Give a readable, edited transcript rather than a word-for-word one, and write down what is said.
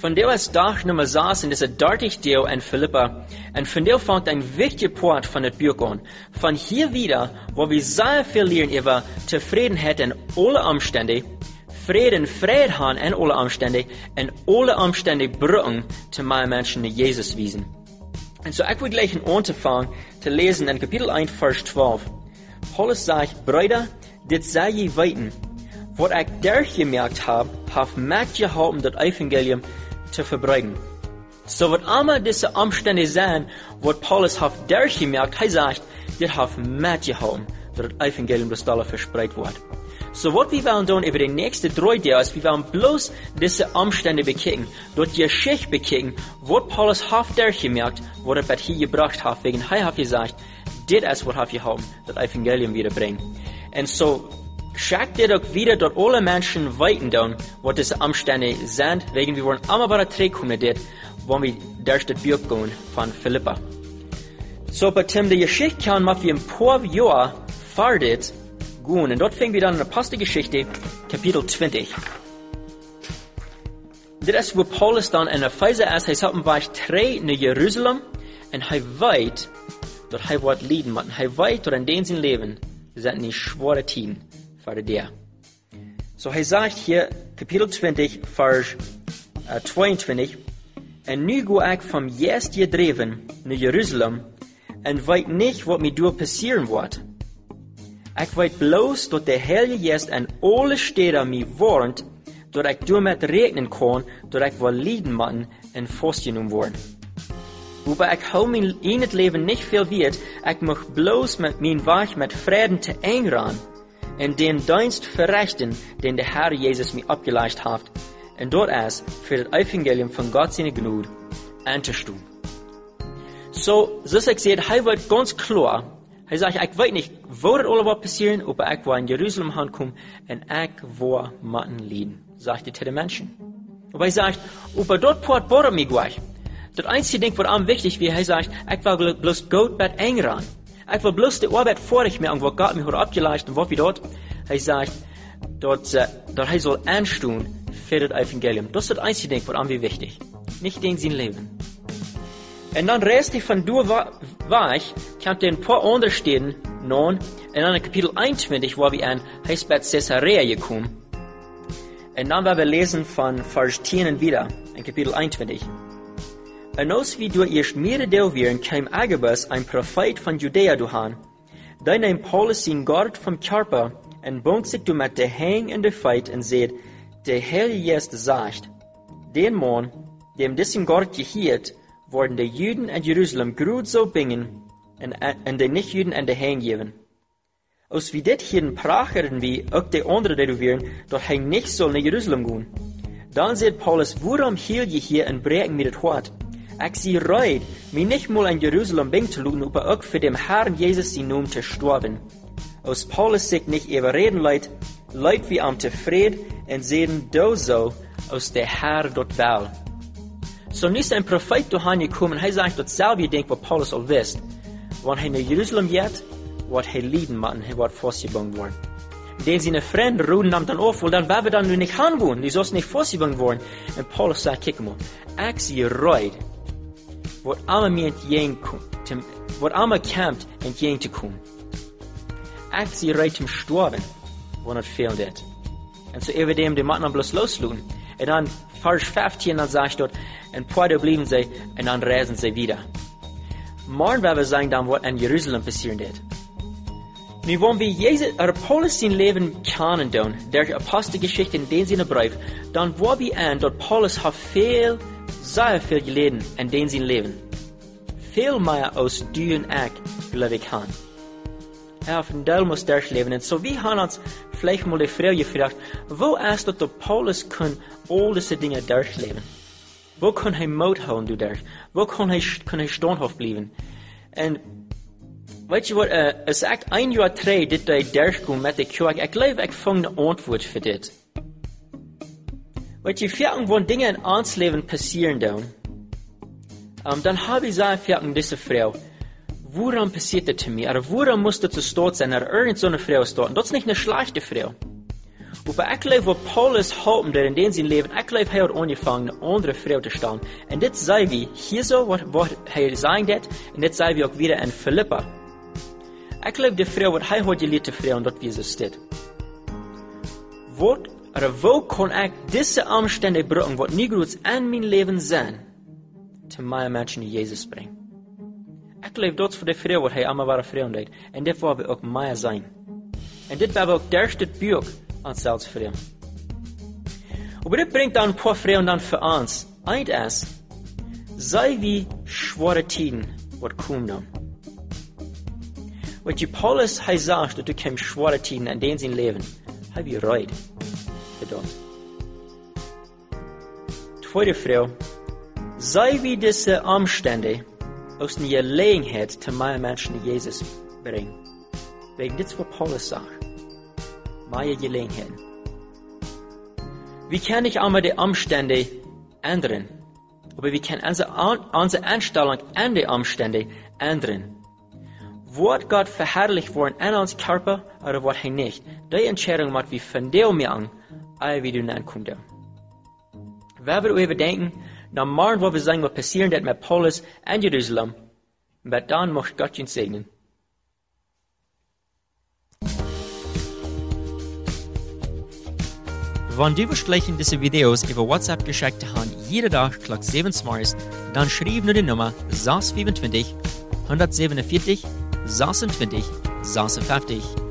von der als Dach nummer saß in dieser dartig Deo in Philippa, und von der fängt ein wichtiger Part von der Buch an. Von hier wieder, wo wir sehr viel lernen über Zufriedenheit in alle Umstände, Frieden haben in alle Umstände, und alle Umstände brücken zu meinen Menschen die Jesus wiesen. Und so ich will gleich anfangen zu lesen in Kapitel 1, Vers 12. Paulus sagt, Brüder, das sei je weiten. Was ich durchgemerkt habe, Macht geholfen, das Evangelium zu verbreiten. So wird immer diese Umstände sein, was Paulus hat durchgemerkt, er sagt, das hat Macht geholfen, dass das Evangelium das Dollar verspreit wird. So was wir wollen tun über die nächsten 3 Jahre, wir wollen bloß diese Umstände bekicken, dort die Geschichte bekicken, was Paulus hat durchgemerkt, was er hier gebracht hat, wegen er hat gesagt, das ist was hat geholfen, das Evangelium wiederbringen. Und so, schickt dir doch wieder, dass alle Menschen weiten tun, was diese Umstände sind, wegen wir wollen immer bei der Trägkommen, wenn wir durch das Buch gehen von Philippa. So, bei dem die Geschichte kann, machen wir ein paar Jahre fertig gehen. Und dort fängt wir dann in der Apostelgeschichte, Kapitel 20. Das ist, wo Paulus dann in der Phase ist, er sagt, war ich 3 in Jerusalem, und er weiß, dass er wird leiden muss. Er weiß, dass in diesem Leben sind nicht schwere Tiden. So, er sagt hier, Kapitel 20, Vers 22, und nu gehe ich vom Jetzt gedreven nach Jerusalem, und weiß nicht, was mir dort passieren wird. Ich weiß bloß, dass der Heilige Geist an alle Städte mir warnt, dass ich damit rechnen kann, dass ich wohl leiden muss und festgenommen werden. Wobei ich hau mein Leben nicht viel wird, ich muss bloß mit meinem Weg mit Frieden zu eingran, und den Dienst verrichten, den der Herr Jesus mir abgeleistet hat, und dort ist für das Evangelium von Gott seine Gnade anzustehen. So ich sehe, er wird ganz klar, er sagt, ich weiß nicht, wo das alles passieren, aber ich war in Jerusalem ankommen, und ich war mitten leiden, sagt er zu den Menschen. Aber er sagt, aber dort port bohrt mich gleich. Das einzige Ding, was am wichtig ist, er sagt, ich will bloß Gott mit eingran. Ich will bloß die Arbeit vor ich mir, wo Gott mich hat abgeleistet und was wir dort. Er sagt, dort er soll anstehen für das Evangelium. Das ist das einzige Ding, was am wichtig. Nicht den sein Leben. Und dann rest ich von du war ich, kam ein paar andere Städten nun, in einem Kapitel 21, wo wir an Heißbad Caesarea gekommen. Und dann werden wir lesen von Vers 10 wieder, in Kapitel 21. Und als wir durch erst mehrere Delvieren kam Agabus, ein Prophet von Judäa, duhan. Da nahm Paulus sein Gott vom Körper und bond sich mit der Hang in der Feit und sagt, der Heilige Geist sagt, den Mann, dem dessen Gott gehiert, worden die Juden in Jerusalem grud so bingen und die Nicht-Juden an der Hang geben. Als wir dit hier pracheren wie auch die anderen Delvieren, dort Hang nicht soll nach Jerusalem gehen. Dann sagt Paulus, warum hielt ihr hier und brechen mir das Wort? Ich sie reut, mir nicht mal in Jerusalem bing zu luten, aber auch für dem Herrn Jesus sie nun zu sterben. Aus Paulus sich nicht überreden leid wie am zufrieden und sehen do so, aus der Herr dort will. So nicht ein Prophet dahin gekommen, er sagt dort selber denkt, was Paulus all wisst. Wenn er in Jerusalem geht, wird er leiden machen, er wird festgebunden worden. Den seine Freunde ruhen dann auf, weil dann werden wir dann nur nicht hingehen, die sollst nicht festgebunden worden. Und Paulus sagt, kick mal, ich sie reut, wat allemaal kämpft entgegen zu kommen. Ich sie reut zum Sterben, wenn es fehlt wird. Und so über dem, die Mann bloß losluden. Und dann, Vers 15, dann sagt dort, und Porto blieben sie, und dann reisen sie wieder. Morgen werden wir sagen, dann, was in Jerusalem passieren wird. Nu, wenn wir Paulus sein Leben kennen, durch Apostelgeschichte in den seinen Brief, dann wollen wir an, dass Paulus hat sehr viel geleden in den sein Leben. Viel mehr als du und ich, glaube ich, kann. Er hat ein Teil muss durchleben. Und so wir haben uns vielleicht mal die Frage gefragt, wo ist das, dass Paulus kann all diese Dinge durchleben? Wo kann er Mut haben dadurch? Wo kann er standhaft bleiben? Und weißt du was, es sagt 1 Jahr 3, dass er durchkommt mit der Kirche. Ich glaube, ich finde eine Antwort für das. Weißt du, wenn Dinge in uns Leben passieren, dann habe ich gesagt, diese Frau, warum passiert das zu mir? Oder warum muss das zu stort sein? Oder irgend so eine Frau stort? Das ist nicht eine schlechte Frau. Aber ich glaube, was Paulus hopen der in dem sein Leben, ich glaube, er hat angefangen, eine andere Frau zu stellen. Und das sei wie hier so, was er sagen hat, und das sei wie auch wieder in Philippa. Ich glaube, die Frau, was er hat geliebte Frau, und dort wie sie steht. Wo kann ich diese Umstände brauchen, was nie gut in mein Leben sind, zu meinen Menschen in Jesus bringen? Ich glaube, das für die Frau, was er einmal war, Frau hat, und das war auch mehr sein. Und das war auch der erste Buch an Frau. Aber das bringt dann ein paar Frauen dann für uns. Eins ist, sei wie schwere Tiden, was kommen dann. Weil die Paulus hat gesagt, dass du kämpfst schwere Tiden in denen sein Leben, habe ich Reut für das. Zweite Frau, sei wie diese Umstände aus der Gelegenheit zu meinen Menschen in Jesus bringen. Wegen das, was Paulus sagt. Meine Gelegenheit. Wir können nicht einmal die Umstände ändern, aber wir können unsere Einstellung an die Umstände ändern. Wird Gott verherrlicht worden in uns Körper oder wird er nicht? Die Entscheidung macht wir von dem an, wie du ankommst. Wenn wir überdenken, dann morgen, wo wir sagen, was passieren wird mit Paulus in Jerusalem, aber dann möchte Gott uns segnen. Wenn du gleich diese Videos über WhatsApp geschickt haben, jeden Tag gleich 7 Mal, dann schreib nur die Nummer 625 147 26 56.